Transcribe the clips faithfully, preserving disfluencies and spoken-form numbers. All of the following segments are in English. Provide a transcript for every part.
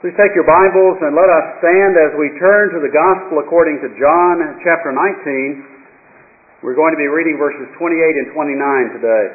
Please take your Bibles and let us stand as we turn to the Gospel according to John chapter nineteen. We're going to be reading verses twenty-eight and twenty-nine today.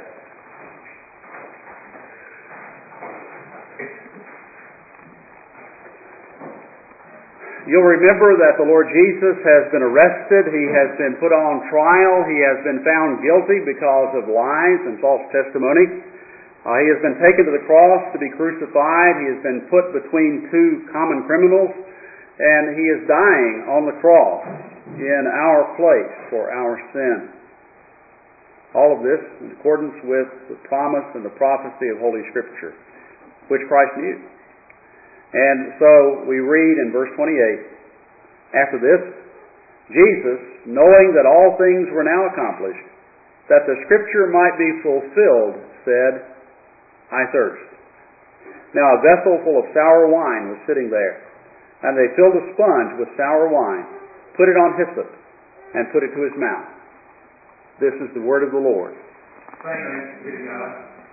You'll remember that the Lord Jesus has been arrested. He has been put on trial. He has been found guilty because of lies and false testimony. Uh, he has been taken to the cross to be crucified. He has been put between two common criminals, and he is dying on the cross in our place for our sin. All of this in accordance with the promise and the prophecy of Holy Scripture, which Christ knew. And so we read in verse twenty-eight, after this, Jesus, knowing that all things were now accomplished, that the Scripture might be fulfilled, said, I thirst. Now a vessel full of sour wine was sitting there, and they filled a sponge with sour wine, put it on hyssop, and put it to his mouth. This is the word of the Lord. Thanks be to God.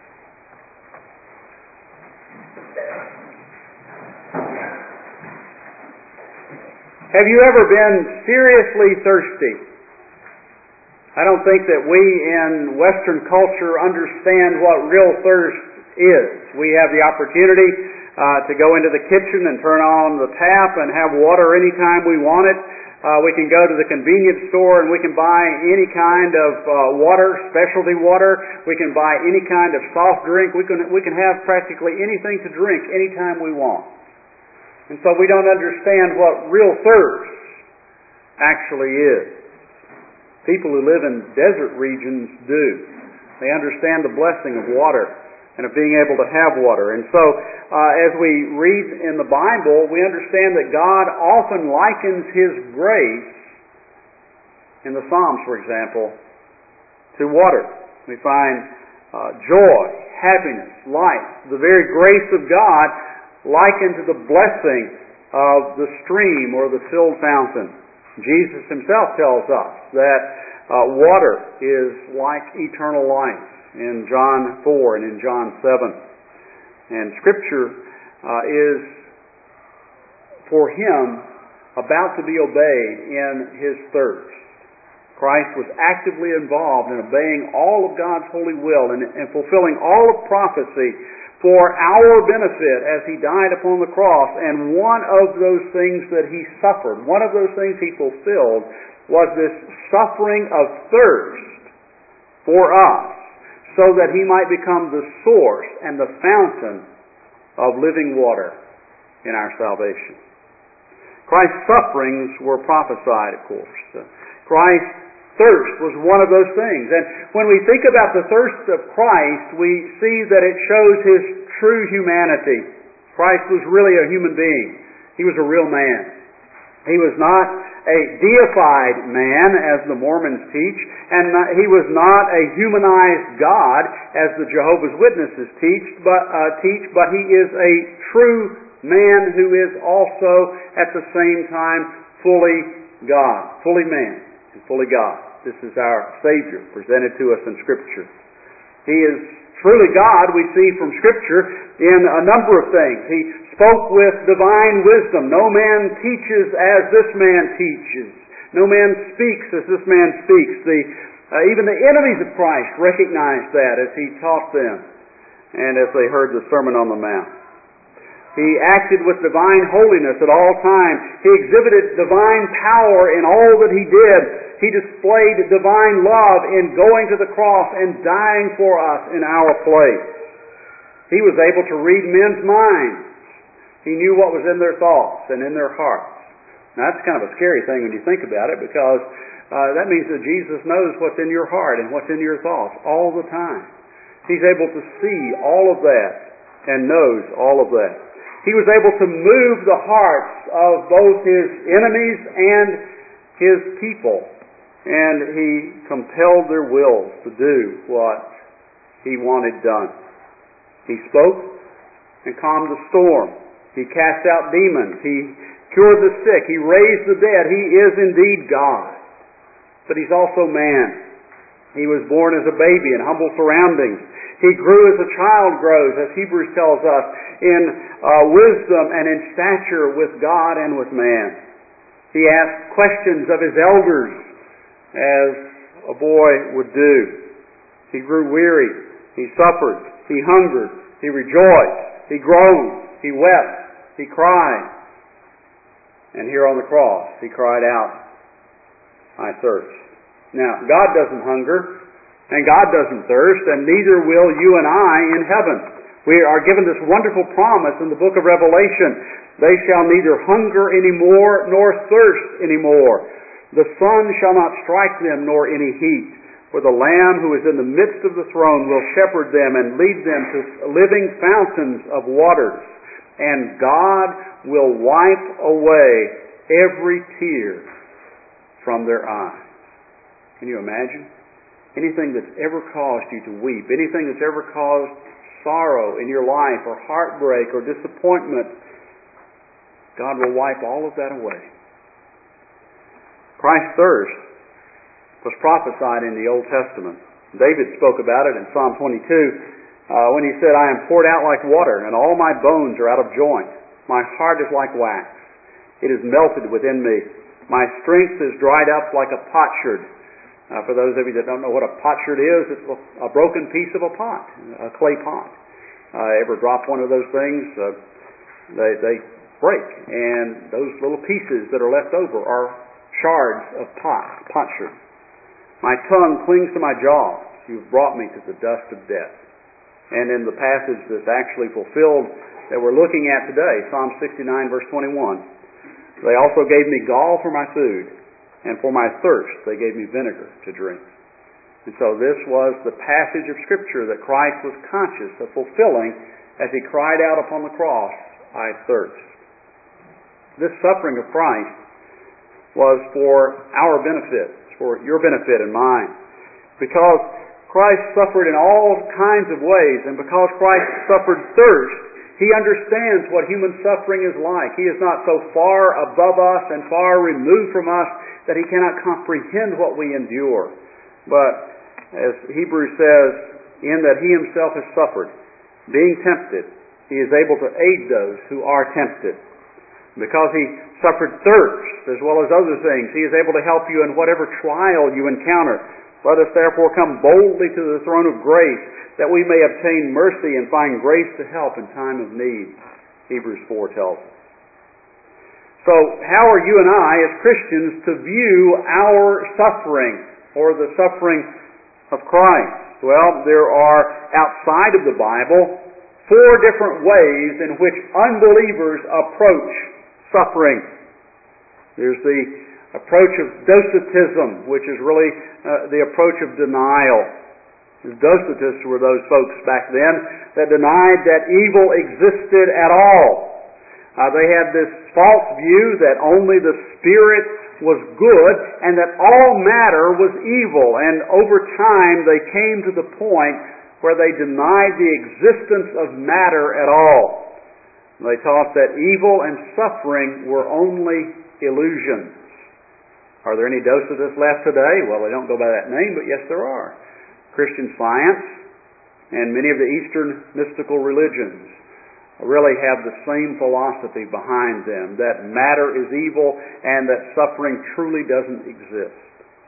Have you ever been seriously thirsty? I don't think that we in Western culture understand what real thirst is. We have the opportunity uh, to go into the kitchen and turn on the tap and have water anytime we want it. Uh, we can go to the convenience store and we can buy any kind of uh, water, specialty water. We can buy any kind of soft drink. We can we can have practically anything to drink anytime we want. And so we don't understand what real thirst actually is. People who live in desert regions do. They understand the blessing of water and of being able to have water. And so, uh, as we read in the Bible, we understand that God often likens His grace, in the Psalms, for example, to water. We find uh, joy, happiness, life, the very grace of God likened to the blessing of the stream or the filled fountain. Jesus Himself tells us that uh, water is like eternal life in John four and in John seven. And Scripture uh, is for Him about to be obeyed in His thirst. Christ was actively involved in obeying all of God's holy will and, and fulfilling all of prophecy for our benefit as He died upon the cross. And one of those things that He suffered, one of those things He fulfilled, was this suffering of thirst for us, so that He might become the source and the fountain of living water in our salvation. Christ's sufferings were prophesied, of course. Christ's thirst was one of those things. And when we think about the thirst of Christ, we see that it shows His true humanity. Christ was really a human being. He was a real man. He was not a deified man, as the Mormons teach, and He was not a humanized God, as the Jehovah's Witnesses teach, but, uh, teach, but He is a true man who is also at the same time fully God, fully man and fully God. This is our Savior presented to us in Scripture. He is truly God, we see from Scripture, in a number of things. He spoke with divine wisdom. No man teaches as this man teaches. No man speaks as this man speaks. The, uh, even the enemies of Christ recognized that as He taught them and as they heard the Sermon on the Mount. He acted with divine holiness at all times. He exhibited divine power in all that He did. He displayed divine love in going to the cross and dying for us in our place. He was able to read men's minds. He knew what was in their thoughts and in their hearts. Now that's kind of a scary thing when you think about it, because uh, that means that Jesus knows what's in your heart and what's in your thoughts all the time. He's able to see all of that and knows all of that. He was able to move the hearts of both His enemies and His people, and He compelled their wills to do what He wanted done. He spoke and calmed the storm. He cast out demons. He cured the sick. He raised the dead. He is indeed God. But He's also man. He was born as a baby in humble surroundings. He grew as a child grows, as Hebrews tells us, in uh, wisdom and in stature with God and with man. He asked questions of his elders, as a boy would do. He grew weary. He suffered. He hungered. He rejoiced. He groaned. He wept. He cried. And here on the cross, he cried out, I thirst. Now, God doesn't hunger, and God doesn't thirst, and neither will you and I in heaven. We are given this wonderful promise in the book of Revelation. They shall neither hunger anymore nor thirst anymore. The sun shall not strike them nor any heat. For the Lamb who is in the midst of the throne will shepherd them and lead them to living fountains of waters. And God will wipe away every tear from their eyes. Can you imagine? Anything that's ever caused you to weep, anything that's ever caused sorrow in your life or heartbreak or disappointment, God will wipe all of that away. Christ's thirst was prophesied in the Old Testament. David spoke about it in Psalm twenty-two uh, when he said, I am poured out like water, and all my bones are out of joint. My heart is like wax. It is melted within me. My strength is dried up like a potsherd. Uh, for those of you that don't know what a potsherd is, it's a broken piece of a pot, a clay pot. Uh, ever drop one of those things? Uh, they, they break, and those little pieces that are left over are shards of pot, potsherd. My tongue clings to my jaws. You've brought me to the dust of death. And in the passage that's actually fulfilled that we're looking at today, Psalm sixty-nine, verse twenty-one, they also gave me gall for my food, and for my thirst they gave me vinegar to drink. And so this was the passage of Scripture that Christ was conscious of fulfilling as He cried out upon the cross, I thirst. This suffering of Christ was for our benefit, for your benefit and mine. Because Christ suffered in all kinds of ways, and because Christ suffered thirst, He understands what human suffering is like. He is not so far above us and far removed from us that He cannot comprehend what we endure. But as Hebrews says, in that He Himself has suffered, being tempted, He is able to aid those who are tempted. Because He suffered thirst as well as other things, He is able to help you in whatever trial you encounter. Let us therefore come boldly to the throne of grace, that we may obtain mercy and find grace to help in time of need, Hebrews four tells us. So, how are you and I as Christians to view our suffering, or the suffering of Christ? Well, there are, outside of the Bible, four different ways in which unbelievers approach suffering. There's the approach of Doceticism, which is really uh, the approach of denial. The Docetists were those folks back then that denied that evil existed at all. Uh, they had this false view that only the Spirit was good and that all matter was evil. And over time they came to the point where they denied the existence of matter at all. They taught that evil and suffering were only illusions. Are there any Docetists left today? Well, they don't go by that name, but yes, there are. Christian Science and many of the Eastern mystical religions really have the same philosophy behind them, that matter is evil and that suffering truly doesn't exist.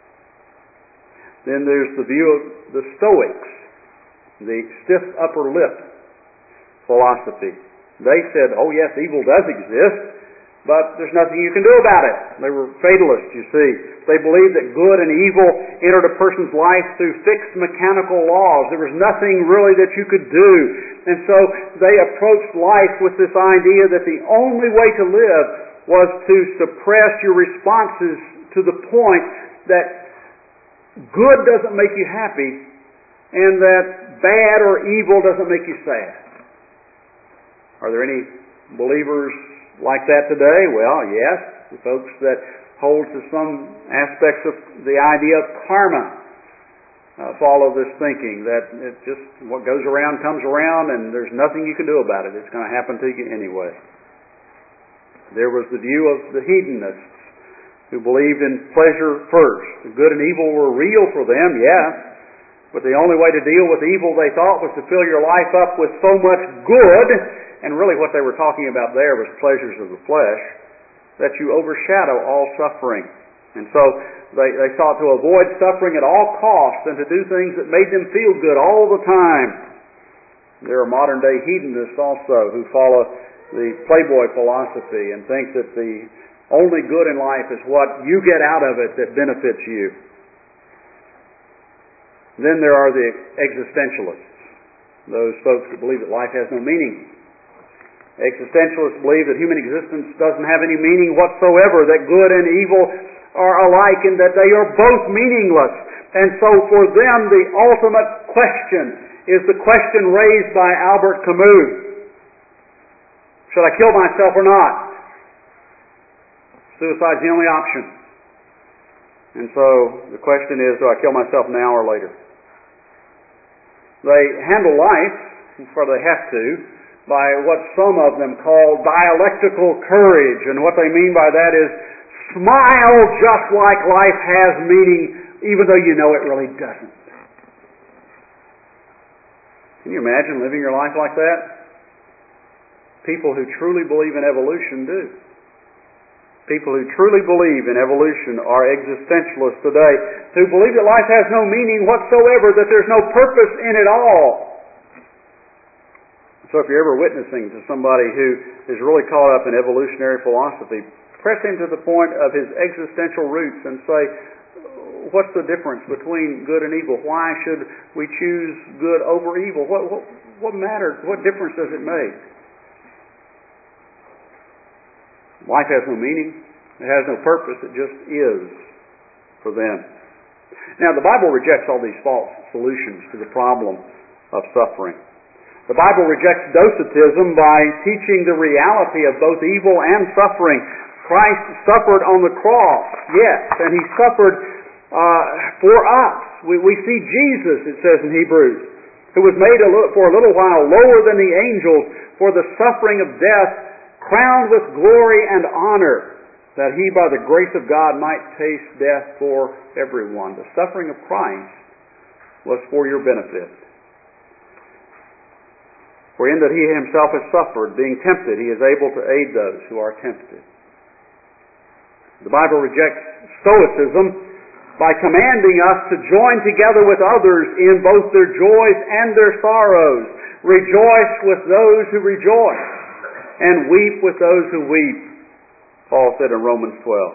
Then there's the view of the Stoics, the stiff upper lip philosophy. They said, oh yes, evil does exist, but there's nothing you can do about it. They were fatalists, you see. They believed that good and evil entered a person's life through fixed mechanical laws. There was nothing really that you could do. And so they approached life with this idea that the only way to live was to suppress your responses to the point that good doesn't make you happy and that bad or evil doesn't make you sad. Are there any believers like that today? Well, yes. The folks that hold to some aspects of the idea of karma uh, follow this thinking that it just what goes around comes around and there's nothing you can do about it. It's going to happen to you anyway. There was the view of the hedonists who believed in pleasure first. The good and evil were real for them, yes, But the only way to deal with evil, they thought, was to fill your life up with so much good, and really what they were talking about there was pleasures of the flesh, that you overshadow all suffering. And so they, they sought to avoid suffering at all costs and to do things that made them feel good all the time. There are modern-day hedonists also who follow the Playboy philosophy and think that the only good in life is what you get out of it that benefits you. Then there are the existentialists, those folks that believe that life has no meaning. Existentialists believe that human existence doesn't have any meaning whatsoever, that good and evil are alike and that they are both meaningless. And so for them the ultimate question is the question raised by Albert Camus. Should I kill myself or not? Suicide's the only option. And so the question is, do I kill myself now or later? They handle life, for they have to, by what some of them call dialectical courage. And what they mean by that is smile just like life has meaning, even though you know it really doesn't. Can you imagine living your life like that? People who truly believe in evolution do. People who truly believe in evolution are existentialists today, who believe that life has no meaning whatsoever, that there's no purpose in it all. So if you're ever witnessing to somebody who is really caught up in evolutionary philosophy, press him to the point of his existential roots and say, what's the difference between good and evil? Why should we choose good over evil? What, what, what matters? What difference does it make? Life has no meaning. It has no purpose. It just is for them. Now, the Bible rejects all these false solutions to the problem of suffering. The Bible rejects docetism by teaching the reality of both evil and suffering. Christ suffered on the cross, yes, and He suffered uh, for us. We, we see Jesus, it says in Hebrews, who was made a little, for a little while lower than the angels for the suffering of death, crowned with glory and honor, that He by the grace of God might taste death for everyone. The suffering of Christ was for your benefit. For in that He Himself has suffered, being tempted, He is able to aid those who are tempted. The Bible rejects stoicism by commanding us to join together with others in both their joys and their sorrows. Rejoice with those who rejoice, and weep with those who weep, Paul said in Romans twelve.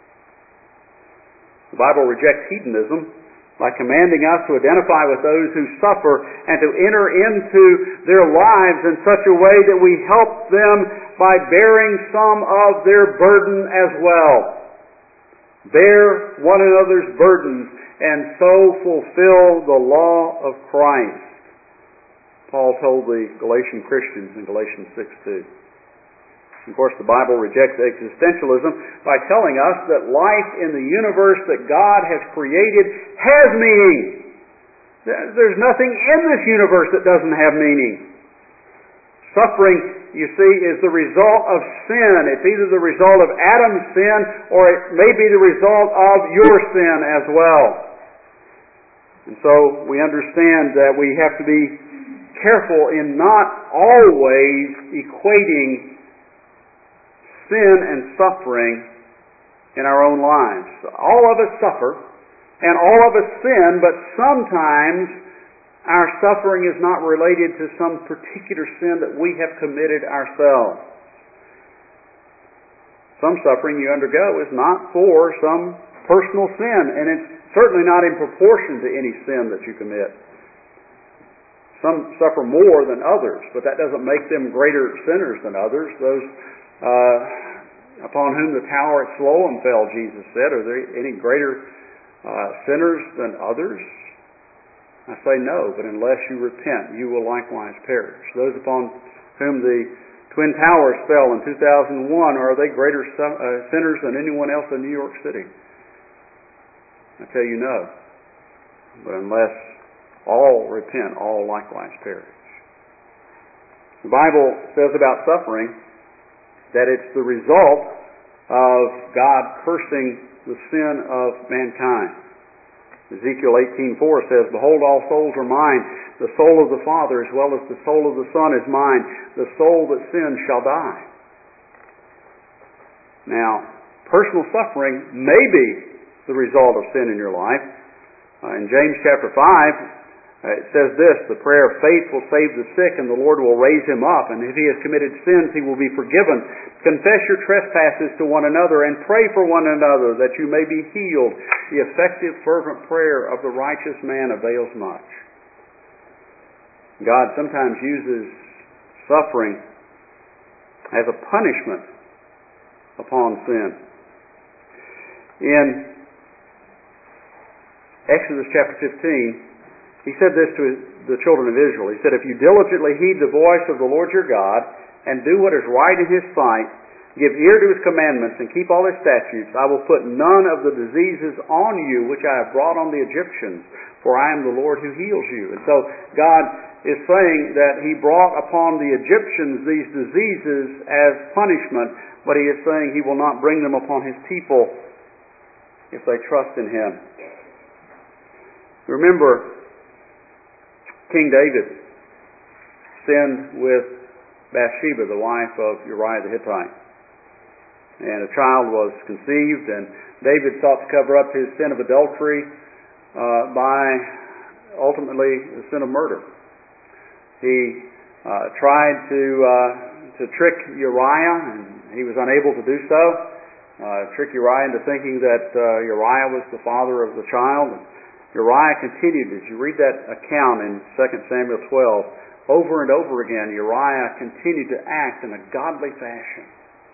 The Bible rejects hedonism by commanding us to identify with those who suffer and to enter into their lives in such a way that we help them by bearing some of their burden as well. Bear one another's burdens and so fulfill the law of Christ, Paul told the Galatian Christians in Galatians six two. Of course, the Bible rejects existentialism by telling us that life in the universe that God has created has meaning. There's nothing in this universe that doesn't have meaning. Suffering, you see, is the result of sin. It's either the result of Adam's sin or it may be the result of your sin as well. And so we understand that we have to be careful in not always equating sin and suffering in our own lives. All of us suffer and all of us sin, but sometimes our suffering is not related to some particular sin that we have committed ourselves. Some suffering you undergo is not for some personal sin, and it's certainly not in proportion to any sin that you commit. Some suffer more than others, but that doesn't make them greater sinners than others. Those Uh, upon whom the tower at Siloam fell, Jesus said, are there any greater uh, sinners than others? I say no, but unless you repent, you will likewise perish. Those upon whom the Twin Towers fell in two thousand one, are they greater su- uh, sinners than anyone else in New York City? I tell you no. But unless all repent, all likewise perish. The Bible says about suffering that it's the result of God cursing the sin of mankind. Ezekiel eighteen four says, "Behold, all souls are mine. The soul of the Father as well as the soul of the Son is mine. The soul that sins shall die." Now, personal suffering may be the result of sin in your life. Uh, in James chapter five, uh, it says this, "The prayer of faith will save the sick, and the Lord will raise him up. And if he has committed sins, he will be forgiven. Confess your trespasses to one another, and pray for one another, that you may be healed. The effective, fervent prayer of the righteous man avails much." God sometimes uses suffering as a punishment upon sin. In Exodus chapter fifteen, He said this to the children of Israel. He said, "If you diligently heed the voice of the Lord your God, and do what is right in His sight, give ear to His commandments, and keep all His statutes, I will put none of the diseases on you which I have brought on the Egyptians, for I am the Lord who heals you." And so God is saying that He brought upon the Egyptians these diseases as punishment, but He is saying He will not bring them upon His people if they trust in Him. Remember, King David sinned with Bathsheba, the wife of Uriah the Hittite. And a child was conceived, and David sought to cover up his sin of adultery uh, by ultimately the sin of murder. He uh, tried to uh, to trick Uriah, and he was unable to do so. Uh, trick Uriah into thinking that uh, Uriah was the father of the child. And Uriah continued, as you read that account in Second Samuel twelve, over and over again, Uriah continued to act in a godly fashion.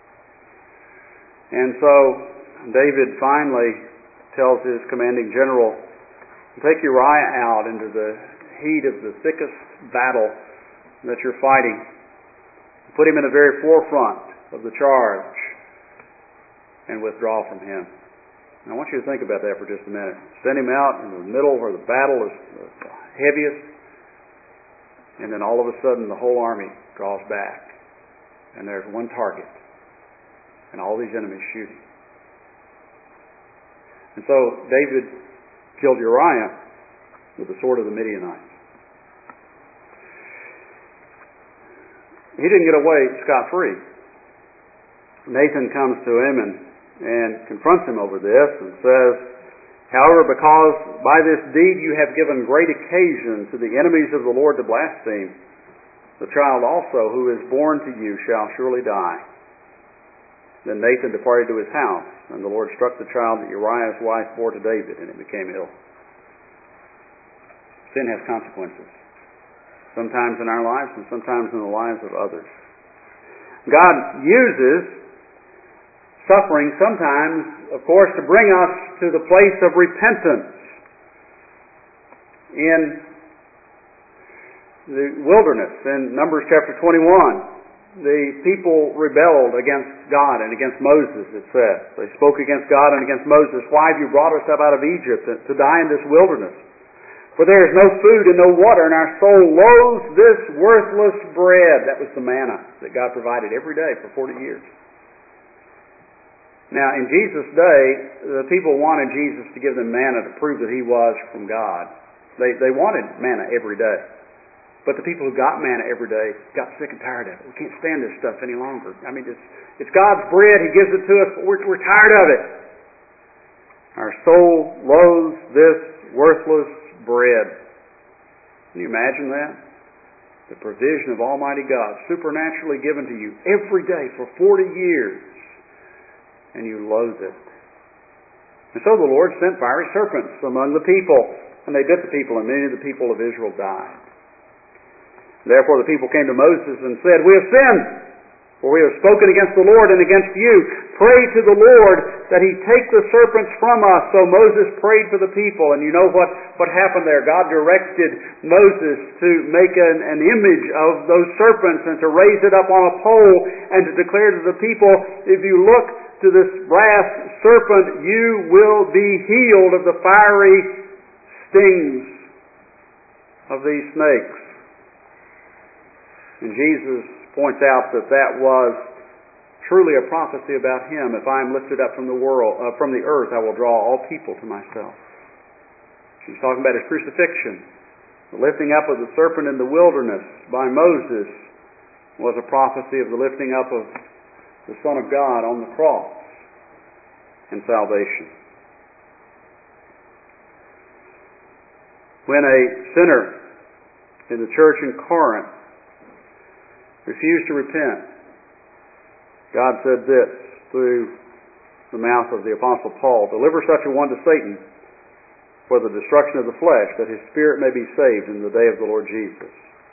And so David finally tells his commanding general, "Take Uriah out into the heat of the thickest battle that you're fighting. Put him in the very forefront of the charge and withdraw from him." And I want you to think about that for just a minute. Send him out in the middle where the battle is the heaviest, and then all of a sudden the whole army draws back, and there's one target, and all these enemies shooting. And so David killed Uriah with the sword of the Midianites. He didn't get away scot-free. Nathan comes to him and, and confronts him over this and says, "However, because by this deed you have given great occasion to the enemies of the Lord to blaspheme, the child also who is born to you shall surely die." Then Nathan departed to his house, and the Lord struck the child that Uriah's wife bore to David, and it became ill. Sin has consequences, sometimes in our lives and sometimes in the lives of others. God uses suffering sometimes, of course, to bring us to the place of repentance. In the wilderness, in Numbers chapter twenty-one, the people rebelled against God and against Moses, it says. They spoke against God and against Moses. "Why have you brought us up out of Egypt to die in this wilderness? For there is no food and no water, and our soul loathes this worthless bread." That was the manna that God provided every day for forty years. Now, in Jesus' day, the people wanted Jesus to give them manna to prove that He was from God. They, they wanted manna every day. But the people who got manna every day got sick and tired of it. We can't stand this stuff any longer. I mean, it's, it's God's bread. He gives it to us, but we're, we're tired of it. Our soul loathes this worthless bread. Can you imagine that? The provision of Almighty God, supernaturally given to you every day for forty years, and you loathe it. And so the Lord sent fiery serpents among the people, and they bit the people, and many of the people of Israel died. Therefore the people came to Moses and said, "We have sinned, for we have spoken against the Lord and against you. Pray to the Lord that He take the serpents from us." So Moses prayed for the people, and you know what, what happened there. God directed Moses to make an, an image of those serpents and to raise it up on a pole and to declare to the people, "If you look to this brass serpent, you will be healed of the fiery stings of these snakes." And Jesus points out that that was truly a prophecy about Him. "If I am lifted up from the world, uh, from the earth, I will draw all people to myself." He's talking about His crucifixion. The lifting up of the serpent in the wilderness by Moses was a prophecy of the lifting up of the Son of God on the cross and salvation. When a sinner in the church in Corinth refused to repent, God said this through the mouth of the Apostle Paul, "Deliver such a one to Satan for the destruction of the flesh, that his spirit may be saved in the day of the Lord Jesus."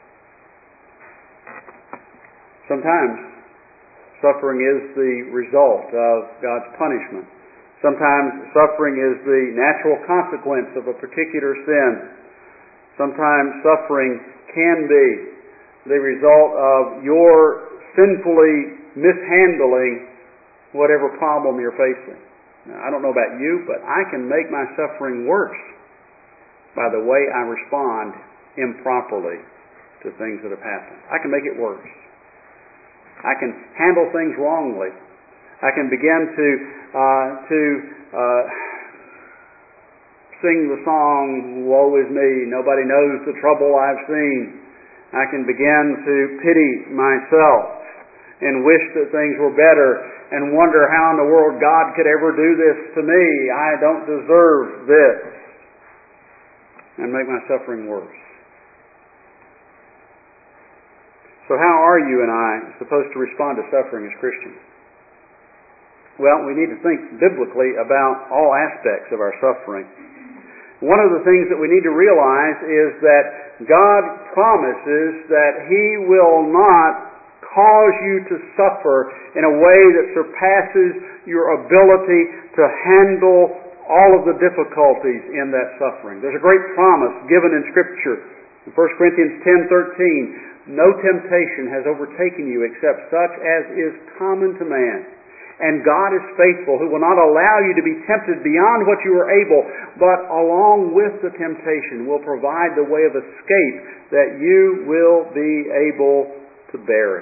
Sometimes suffering is the result of God's punishment. Sometimes suffering is the natural consequence of a particular sin. Sometimes suffering can be the result of your sinfully mishandling whatever problem you're facing. Now, I don't know about you, but I can make my suffering worse by the way I respond improperly to things that have happened. I can make it worse. I can handle things wrongly. I can begin to uh, to uh, sing the song, "Woe is me, nobody knows the trouble I've seen." I can begin to pity myself and wish that things were better and wonder how in the world God could ever do this to me. I don't deserve this. And make my suffering worse. So how are you and I supposed to respond to suffering as Christians? Well, we need to think biblically about all aspects of our suffering. One of the things that we need to realize is that God promises that He will not cause you to suffer in a way that surpasses your ability to handle all of the difficulties in that suffering. There's a great promise given in Scripture. In First Corinthians ten thirteen, "No temptation has overtaken you except such as is common to man. And God is faithful, who will not allow you to be tempted beyond what you are able, but along with the temptation will provide the way of escape that you will be able to bear it."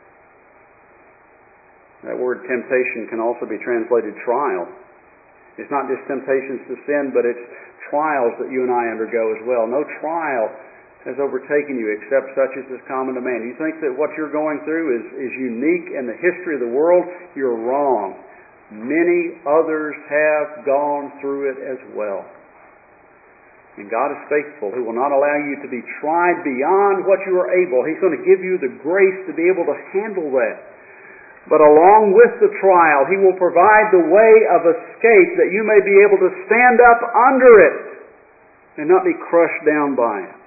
That word temptation can also be translated trial. It's not just temptations to sin, but it's trials that you and I undergo as well. No trial has overtaken you except such as is common to man. You think that what you're going through is, is unique in the history of the world? You're wrong. Many others have gone through it as well. And God is faithful, who will not allow you to be tried beyond what you are able. He's going to give you the grace to be able to handle that. But along with the trial, He will provide the way of escape that you may be able to stand up under it and not be crushed down by it.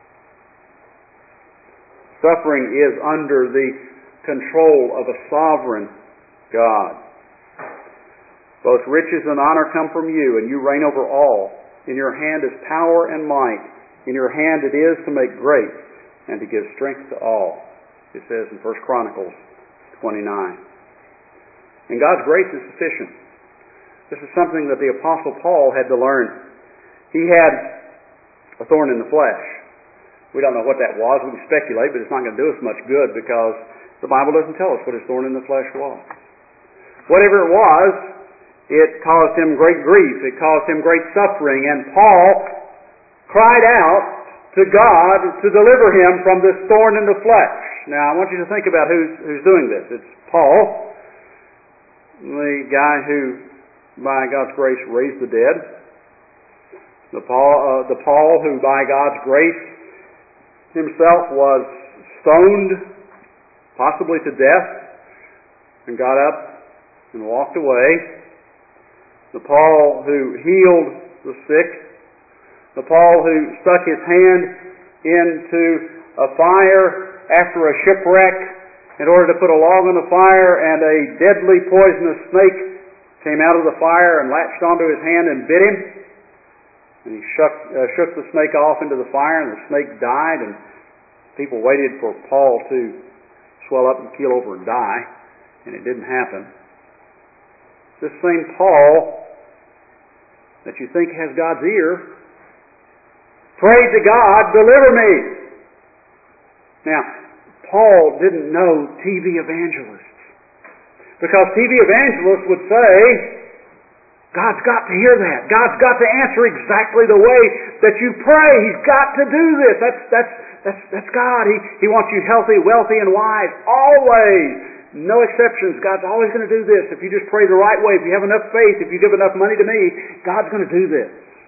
Suffering is under the control of a sovereign God. Both riches and honor come from you, and you reign over all. In your hand is power and might. In your hand it is to make great and to give strength to all. It says in First Chronicles twenty-nine. And God's grace is sufficient. This is something that the Apostle Paul had to learn. He had a thorn in the flesh. We don't know what that was. We can speculate, but it's not going to do us much good because the Bible doesn't tell us what his thorn in the flesh was. Whatever it was, it caused him great grief. It caused him great suffering. And Paul cried out to God to deliver him from this thorn in the flesh. Now, I want you to think about who's, who's doing this. It's Paul, the guy who, by God's grace, raised the dead. The Paul, uh, the Paul who, by God's grace, himself was stoned, possibly to death, and got up and walked away. The Paul who healed the sick. The Paul who stuck his hand into a fire after a shipwreck in order to put a log on the fire, and a deadly poisonous snake came out of the fire and latched onto his hand and bit him. And he shook, uh, shook the snake off into the fire, and the snake died, and people waited for Paul to swell up and keel over and die, and it didn't happen. This same Paul that you think has God's ear prayed to God, "Deliver me." Now, Paul didn't know T V evangelists, because T V evangelists would say, God's got to hear that. God's got to answer exactly the way that you pray. He's got to do this. That's that's that's that's God. He He wants you healthy, wealthy, and wise. Always. No exceptions. God's always going to do this. If you just pray the right way, if you have enough faith, if you give enough money to me, God's going to do this.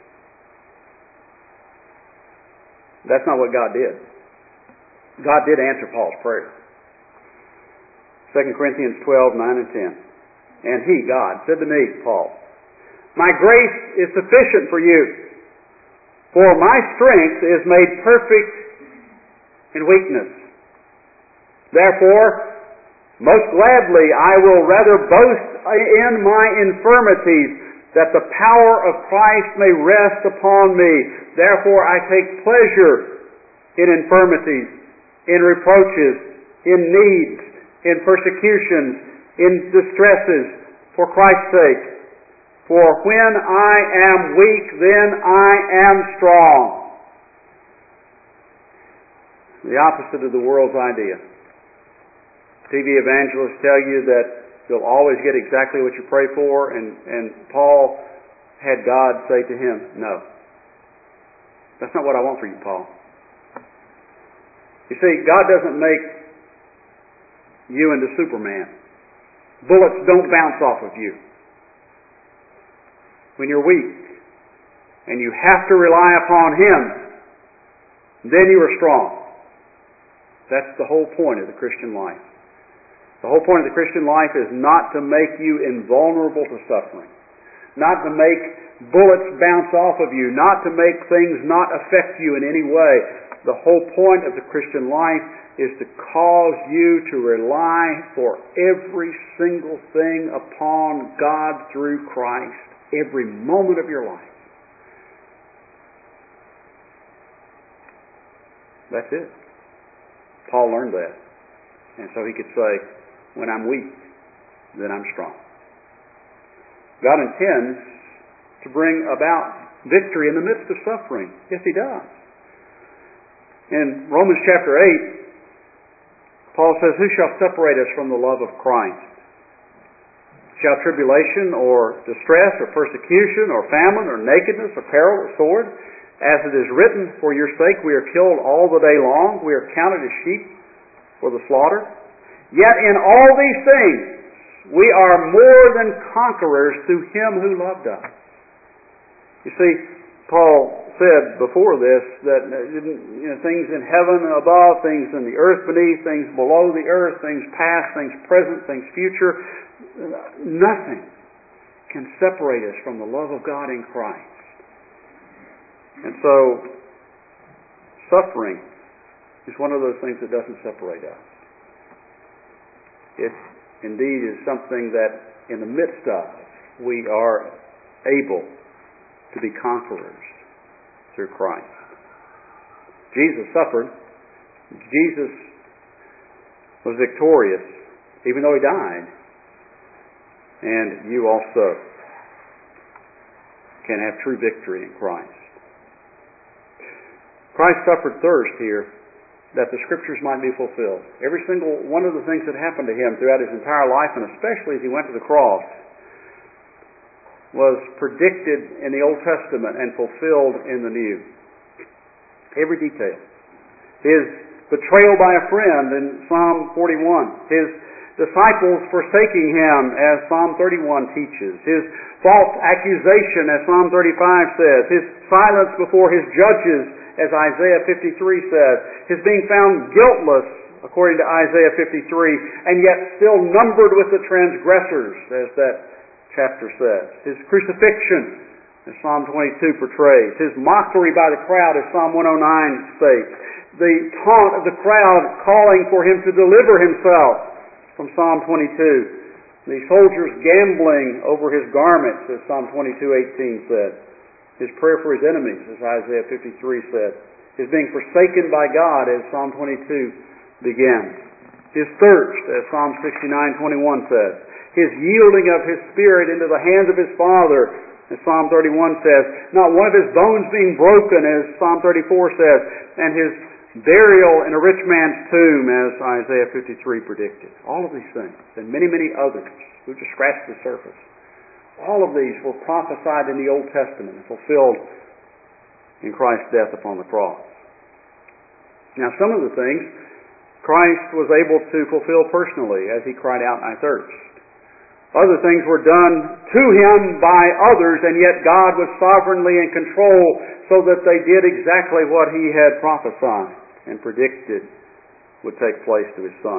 That's not what God did. God did answer Paul's prayer. Second Corinthians twelve, nine and ten. And He, God, said to me, Paul, my grace is sufficient for you, for my strength is made perfect in weakness. Therefore, most gladly I will rather boast in my infirmities, that the power of Christ may rest upon me. Therefore I take pleasure in infirmities, in reproaches, in needs, in persecutions, in distresses, for Christ's sake. For when I am weak, then I am strong. The opposite of the world's idea. T V evangelists tell you that you'll always get exactly what you pray for, and, and Paul had God say to him, no. That's not what I want for you, Paul. You see, God doesn't make you into Superman. Bullets don't bounce off of you. When you're weak and you have to rely upon Him, then you are strong. That's the whole point of the Christian life. The whole point of the Christian life is not to make you invulnerable to suffering, not to make bullets bounce off of you, not to make things not affect you in any way. The whole point of the Christian life is to cause you to rely for every single thing upon God through Christ, every moment of your life. That's it. Paul learned that. And so he could say, when I'm weak, then I'm strong. God intends to bring about victory in the midst of suffering. Yes, He does. In Romans chapter eight, Paul says, who shall separate us from the love of Christ? Shall tribulation or distress or persecution or famine or nakedness or peril or sword? As it is written, for your sake we are killed all the day long. We are counted as sheep for the slaughter. Yet in all these things we are more than conquerors through Him who loved us. You see, Paul said before this that you know, things in heaven above, things in the earth beneath, things below the earth, things past, things present, things future, nothing can separate us from the love of God in Christ. And so, suffering is one of those things that doesn't separate us. It indeed is something that in the midst of we are able to be conquerors through Christ. Jesus suffered. Jesus was victorious even though He died. And you also can have true victory in Christ. Christ suffered thirst here that the Scriptures might be fulfilled. Every single one of the things that happened to Him throughout His entire life, and especially as He went to the cross, was predicted in the Old Testament and fulfilled in the New. Every detail. His betrayal by a friend in Psalm forty-one. His disciples forsaking Him, as Psalm thirty-one teaches. His false accusation, as Psalm thirty-five says. His silence before His judges, as Isaiah fifty-three says. His being found guiltless, according to Isaiah fifty-three, and yet still numbered with the transgressors, as that chapter says. His crucifixion, as Psalm twenty-two portrays. His mockery by the crowd, as Psalm one oh nine states. The taunt of the crowd calling for Him to deliver Himself, from Psalm twenty-two. The soldiers gambling over His garments, as Psalm twenty-two eighteen said. His prayer for His enemies, as Isaiah fifty-three said. His being forsaken by God, as Psalm twenty-two begins. His thirst, as Psalm sixty-nine twenty-one says. His yielding of His Spirit into the hands of His Father, as Psalm thirty-one says. Not one of His bones being broken, as Psalm thirty-four says. And His burial in a rich man's tomb, as Isaiah fifty-three predicted. All of these things, and many, many others. We've just scratched the surface. All of these were prophesied in the Old Testament and fulfilled in Christ's death upon the cross. Now, some of the things Christ was able to fulfill personally as He cried out, "I thirst." Other things were done to Him by others, and yet God was sovereignly in control so that they did exactly what He had prophesied and predicted would take place to His Son.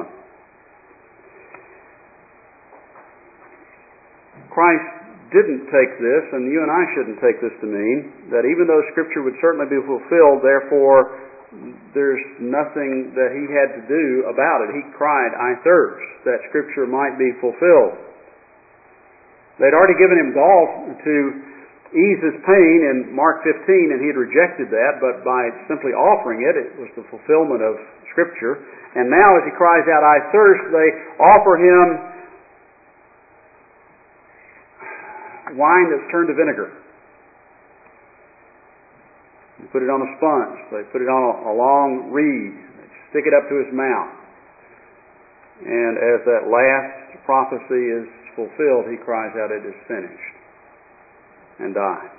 Christ didn't take this, and you and I shouldn't take this to mean that even though Scripture would certainly be fulfilled, therefore there's nothing that He had to do about it. He cried, "I thirst," that Scripture might be fulfilled. They'd already given Him gall to ease His pain in Mark fifteen, and He had rejected that, but by simply offering it, it was the fulfillment of Scripture. And now as He cries out, "I thirst," they offer Him wine that's turned to vinegar. They put it on a sponge. They put it on a, a long reed. They stick it up to His mouth. And as that last prophecy is fulfilled, He cries out, "It is finished," and dies.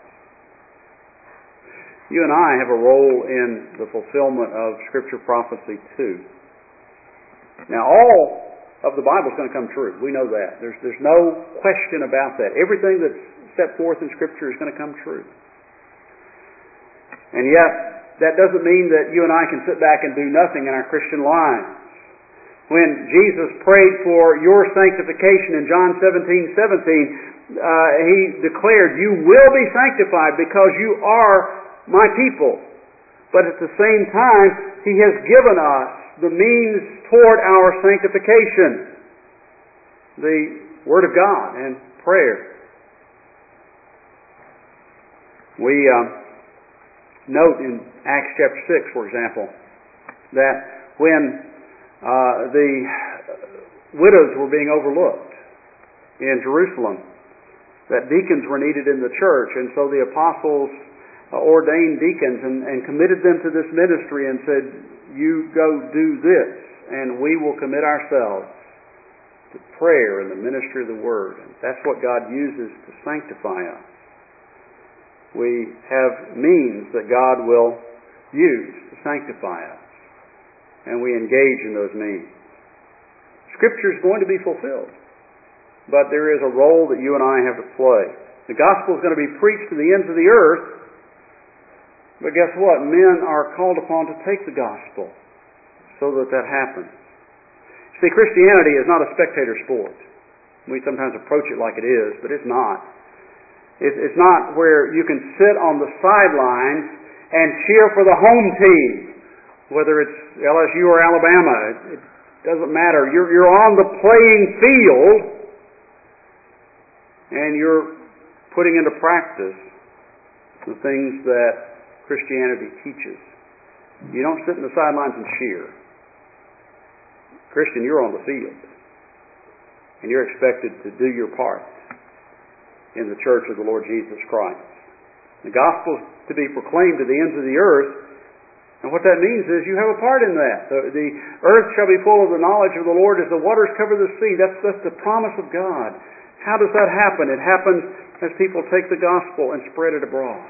You and I have a role in the fulfillment of Scripture prophecy too. Now, all of the Bible is going to come true. We know that. There's, there's no question about that. Everything that's set forth in Scripture is going to come true. And yet, that doesn't mean that you and I can sit back and do nothing in our Christian lives. When Jesus prayed for your sanctification in John seventeen seventeen, uh, He declared, "You will be sanctified because you are my people." But at the same time, He has given us the means toward our sanctification, the Word of God and prayer. We uh, note in Acts chapter six, for example, that when uh, the widows were being overlooked in Jerusalem, that deacons were needed in the church, and so the apostles uh, ordained deacons and, and committed them to this ministry and said, "You go do this, and we will commit ourselves to prayer and the ministry of the Word." And that's what God uses to sanctify us. We have means that God will use to sanctify us, and we engage in those means. Scripture is going to be fulfilled, but there is a role that you and I have to play. The gospel is going to be preached to the ends of the earth, but guess what? Men are called upon to take the gospel so that that happens. See, Christianity is not a spectator sport. We sometimes approach it like it is, but it's not. It's not where you can sit on the sidelines and cheer for the home team, whether it's L S U or Alabama. It doesn't matter. You're, you're on the playing field, and you're putting into practice the things that Christianity teaches. You don't sit in the sidelines and cheer. Christian, you're on the field, and you're expected to do your part in the church of the Lord Jesus Christ. The gospel is to be proclaimed to the ends of the earth, and what that means is you have a part in that. The, the earth shall be full of the knowledge of the Lord as the waters cover the sea. That's, that's the promise of God. How does that happen? It happens as people take the gospel and spread it abroad.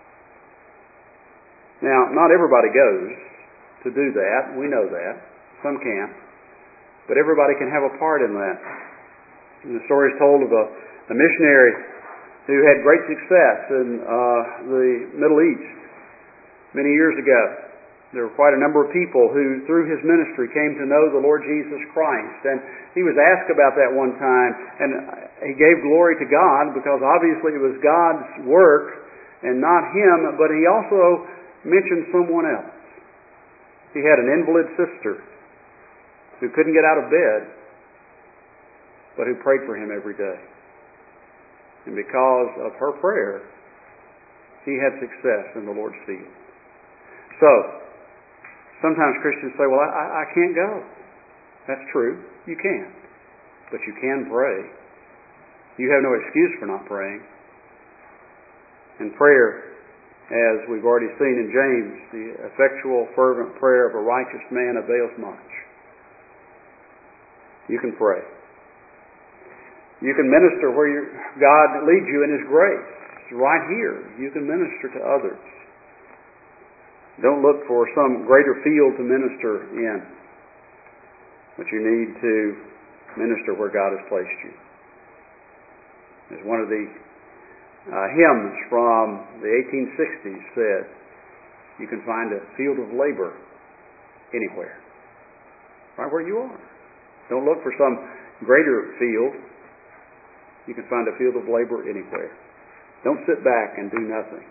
Now, not everybody goes to do that. We know that. Some can't. But everybody can have a part in that. And the story is told of a, a missionary who had great success in uh, the Middle East many years ago. There were quite a number of people who, through his ministry, came to know the Lord Jesus Christ. And he was asked about that one time, and he gave glory to God because obviously it was God's work and not him, but he also mentioned someone else. He had an invalid sister who couldn't get out of bed, but who prayed for him every day. And because of her prayer, he had success in the Lord's field. So, sometimes Christians say, well, I, I can't go. That's true. You can't. But you can pray. You have no excuse for not praying. And prayer, as we've already seen in James, the effectual, fervent prayer of a righteous man avails much. You can pray. You can minister where you, God leads you in His grace. Right here, you can minister to others. Don't look for some greater field to minister in, but you need to minister where God has placed you. As one of the uh, hymns from the eighteen sixties said, you can find a field of labor anywhere, right where you are. Don't look for some greater field. You can find a field of labor anywhere. Don't sit back and do nothing.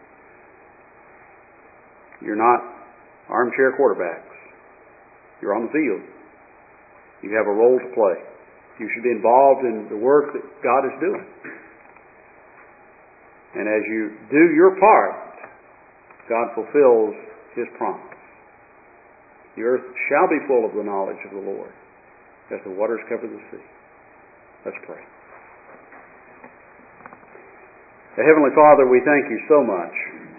You're not armchair quarterbacks. You're on the field. You have a role to play. You should be involved in the work that God is doing. And as you do your part, God fulfills His promise. The earth shall be full of the knowledge of the Lord, as the waters cover the sea. Let's pray. Heavenly Father, we thank You so much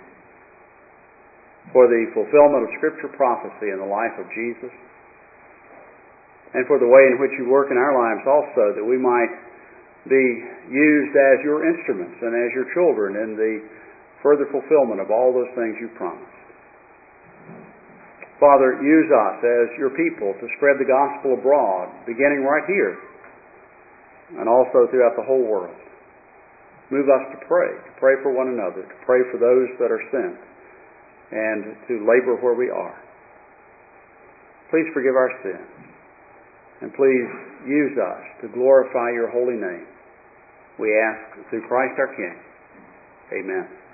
for the fulfillment of Scripture prophecy in the life of Jesus, and for the way in which You work in our lives also, that we might be used as Your instruments and as Your children in the further fulfillment of all those things You promised. Father, use us as Your people to spread the gospel abroad, beginning right here and also throughout the whole world. Move us to pray, to pray for one another, to pray for those that are sent, and to labor where we are. Please forgive our sins, and please use us to glorify Your holy name. We ask through Christ our King. Amen.